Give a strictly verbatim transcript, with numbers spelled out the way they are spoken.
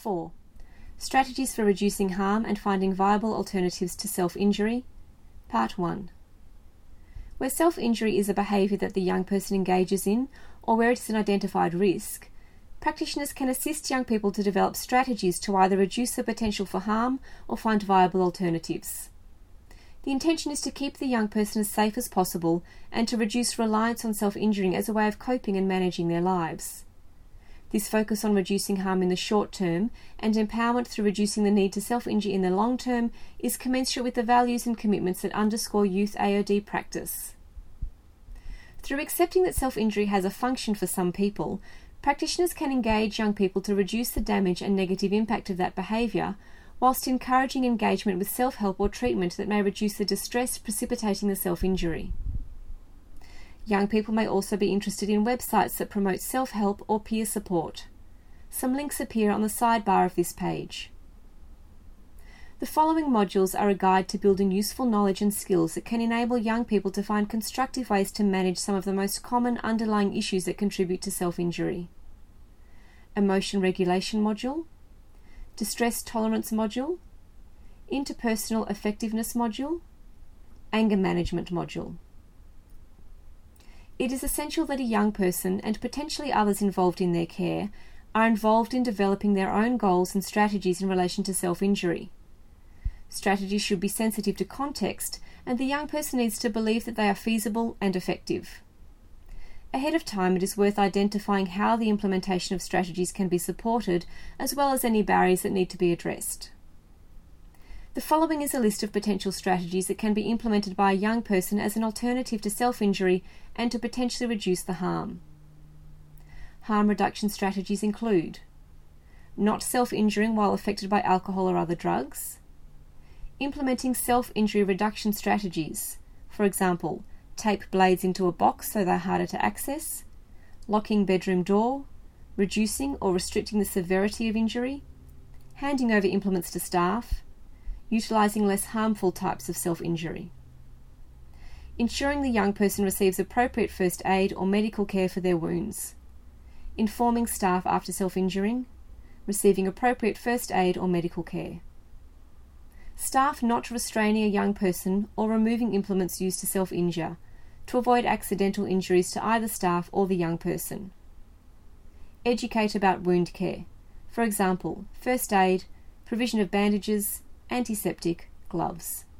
four. Strategies for reducing harm and finding viable alternatives to self-injury. Part one. Where self-injury is a behaviour that the young person engages in, or where it is an identified risk, practitioners can assist young people to develop strategies to either reduce the potential for harm or find viable alternatives. The intention is to keep the young person as safe as possible and to reduce reliance on self-injuring as a way of coping and managing their lives. This focus on reducing harm in the short term and empowerment through reducing the need to self-injure in the long term is commensurate with the values and commitments that underscore youth A O D practice. Through accepting that self-injury has a function for some people, practitioners can engage young people to reduce the damage and negative impact of that behaviour, whilst encouraging engagement with self-help or treatment that may reduce the distress precipitating the self-injury. Young people may also be interested in websites that promote self-help or peer support. Some links appear on the sidebar of this page. The following modules are a guide to building useful knowledge and skills that can enable young people to find constructive ways to manage some of the most common underlying issues that contribute to self-injury. Emotion regulation module, distress tolerance module, interpersonal effectiveness module, anger management module. It is essential that a young person, and potentially others involved in their care, are involved in developing their own goals and strategies in relation to self-injury. Strategies should be sensitive to context, and the young person needs to believe that they are feasible and effective. Ahead of time, it is worth identifying how the implementation of strategies can be supported, as well as any barriers that need to be addressed. The following is a list of potential strategies that can be implemented by a young person as an alternative to self-injury and to potentially reduce the harm. Harm reduction strategies include not self-injuring while affected by alcohol or other drugs, implementing self-injury reduction strategies, for example, tape blades into a box so they're harder to access, locking bedroom door, reducing or restricting the severity of injury, handing over implements to staff, utilising less harmful types of self-injury. Ensuring the young person receives appropriate first aid or medical care for their wounds. Informing staff after self-injuring. Receiving appropriate first aid or medical care. Staff not restraining a young person or removing implements used to self-injure to avoid accidental injuries to either staff or the young person. Educate about wound care. For example, first aid, provision of bandages, antiseptic, gloves.